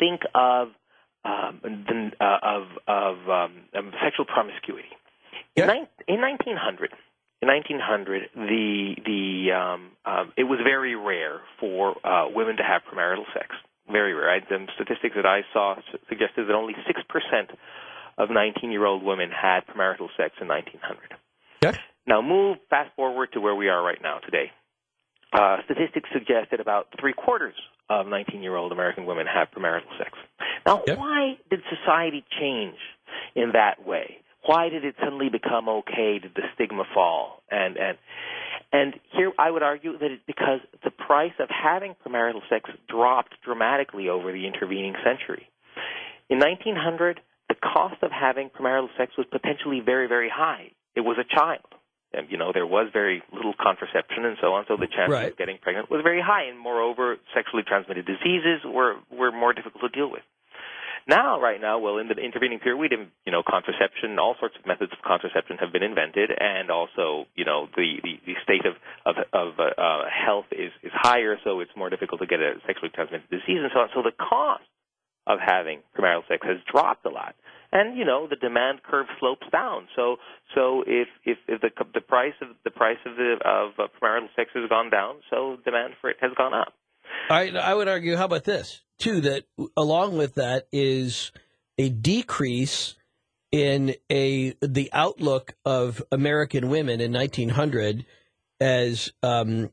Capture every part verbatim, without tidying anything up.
think of um, the, uh, of, of um, um, sexual promiscuity. Yeah. In, ni- in nineteen hundred, in nineteen hundred, the the um, um, it was very rare for uh, women to have premarital sex. Very rare. I, the statistics that I saw suggested that only six percent of nineteen-year-old women had premarital sex in nineteen hundred. Yeah. Now, move fast forward to where we are right now today. Uh, statistics suggest that about three-quarters of nineteen-year-old American women have premarital sex. Now, Yep. why did society change in that way? Why did it suddenly become okay? Did the stigma fall? And and and here I would argue that it's because the price of having premarital sex dropped dramatically over the intervening century. In nineteen hundred, the cost of having premarital sex was potentially very, very high. It was a child. And, you know, there was very little contraception and so on, so the chance Right. of getting pregnant was very high. And moreover, sexually transmitted diseases were, were more difficult to deal with. Now, right now, well, in the intervening period, we didn't, you know, contraception, all sorts of methods of contraception have been invented, and also, you know, the, the, the state of, of, of uh, uh, health is, is higher, so it's more difficult to get a sexually transmitted disease and so on. So the cost of having premarital sex has dropped a lot. And, you know, the demand curve slopes down. So, so if, if, if the, the price of, the price of the, of uh, premarital sex has gone down, so demand for it has gone up. I, I would argue, how about this, too, that along with that is a decrease in a the outlook of American women in nineteen hundred as um,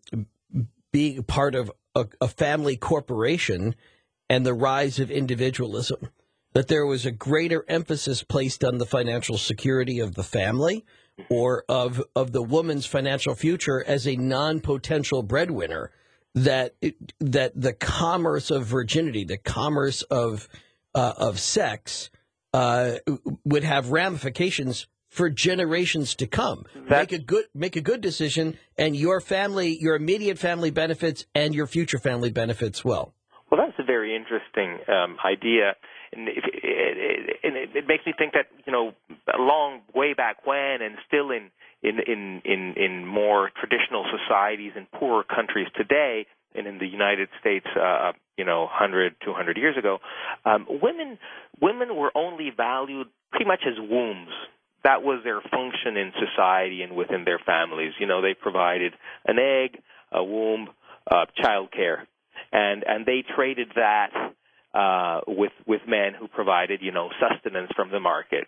being part of a, a family corporation and the rise of individualism, that there was a greater emphasis placed on the financial security of the family or of, of the woman's financial future as a non-potential breadwinner, that it, that the commerce of virginity, the commerce of uh, of sex, uh, would have ramifications for generations to come. That's, make a good make a good decision, and your family, your immediate family benefits, and your future family benefits well. Well, that's a very interesting um, idea, and it, it, it, it, it makes me think that, you know, a long way back when, and still in in in in, in more traditional societies in poorer countries today, and in the United States, uh, you know, one hundred, two hundred years ago, um, women women were only valued pretty much as wombs. That was their function in society and within their families. You know, they provided an egg, a womb, uh, child care. And and they traded that uh, with with men who provided, you know, sustenance from the market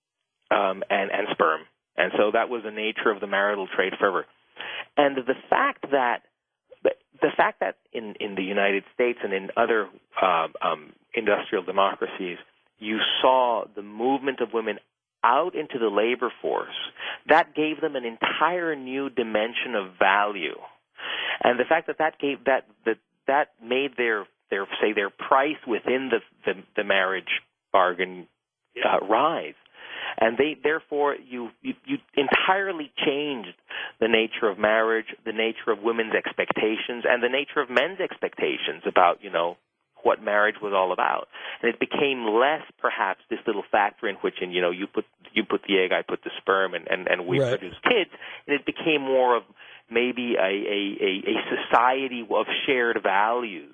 um, and and sperm. And so that was the nature of the marital trade forever. And the fact that the fact that in, in the United States and in other uh, um, industrial democracies, you saw the movement of women out into the labor force, that gave them an entire new dimension of value. And the fact that that gave that that that made their their say their price within the the, the marriage bargain uh, rise, and they therefore you, you you entirely changed the nature of marriage, the nature of women's expectations, and the nature of men's expectations about, you know, what marriage was all about. And it became less perhaps this little factory in which, in, you know, you put you put the egg, I put the sperm, and, and, and we right. produce kids. And it became more of maybe a, a, a, a society of shared values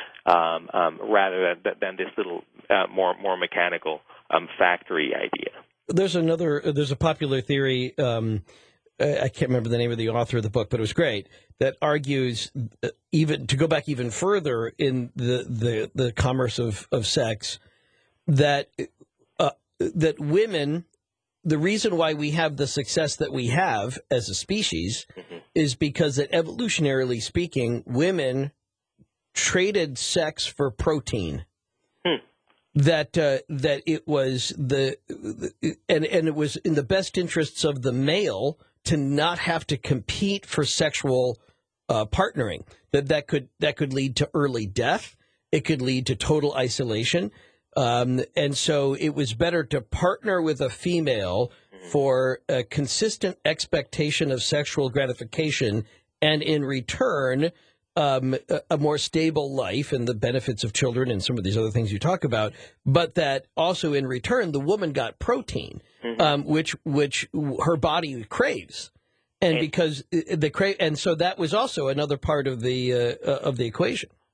um, um, rather than, than this little uh, more more mechanical um, factory idea. There's another, there's a popular theory, um, I can't remember the name of the author of the book, but it was great, that argues even to go back even further in the, the, the commerce of, of sex, that uh, that women, the reason why we have the success that we have as a species mm-hmm. is because that evolutionarily speaking, women traded sex for protein. Hmm. That uh, that it was the and and it was in the best interests of the male to not have to compete for sexual uh, partnering. That that could that could lead to early death. It could lead to total isolation. Um, and so it was better to partner with a female for a consistent expectation of sexual gratification, and in return, um, a, a more stable life and the benefits of children and some of these other things you talk about. But that also in return, the woman got protein, mm-hmm. um, which which her body craves, and, and because the crave, and so that was also another part of the uh, of the equation.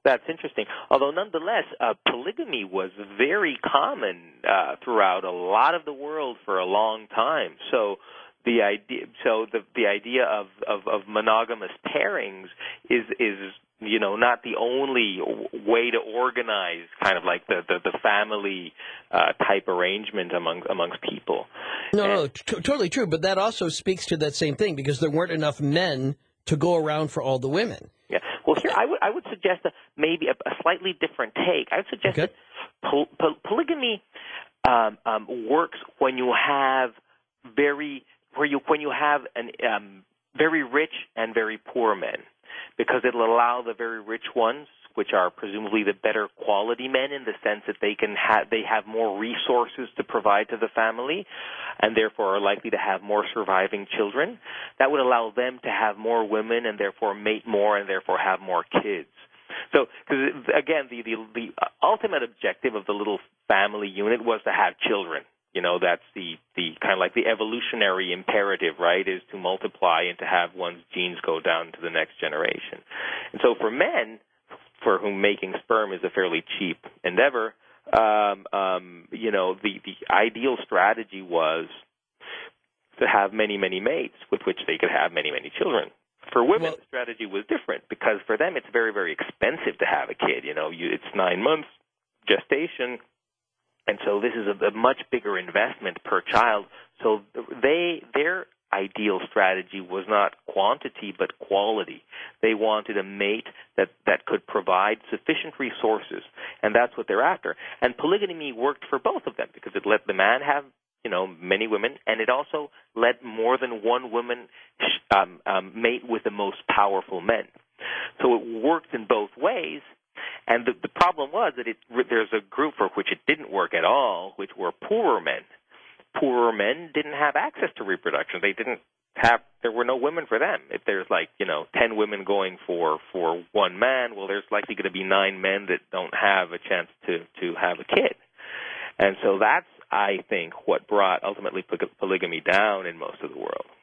That's interesting. Although nonetheless, uh, polygamy was very common uh, throughout a lot of the world for a long time. So the idea, so the the idea of, of, of monogamous pairings is is you know not the only way to organize kind of like the the, the family uh, type arrangement among amongst people. No, and, no, t- totally true. But that also speaks to that same thing because there weren't enough men to go around for all the women. Yeah. Well, here I would I would suggest a, maybe a, a slightly different take. I would suggest Okay. that pol- pol- polygamy um, um, works when you have very where you when you have an um, very rich and very poor men, because it'll allow the very rich ones, which are presumably the better quality men in the sense that they can have they have more resources to provide to the family, and therefore are likely to have more surviving children. That would allow them to have more women and therefore mate more and therefore have more kids. So, because again, the, the the ultimate objective of the little family unit was to have children. You know, that's the, the kind of like the evolutionary imperative, right, is to multiply and to have one's genes go down to the next generation. And so for men, for whom making sperm is a fairly cheap endeavor, um, um, you know, the, the ideal strategy was to have many, many mates with which they could have many, many children. For women, Well, the strategy was different because for them it's very, very expensive to have a kid. You know, you, it's nine months gestation, and so this is a, a much bigger investment per child. So they their ideal strategy was not quantity but quality. They wanted a mate that, that could provide sufficient resources, and that's what they're after. And polygamy worked for both of them because it let the man have, you know, many women, and it also let more than one woman um, um, mate with the most powerful men. So it worked in both ways. And the, the problem was that it, there's a group for which it didn't work at all, which were poorer men. Poorer men didn't have access to reproduction. They didn't have, there were no women for them. If there's like, you know, ten women going for, for one man, well, there's likely going to be nine men that don't have a chance to, to have a kid. And so that's, I think, what brought ultimately polygamy down in most of the world.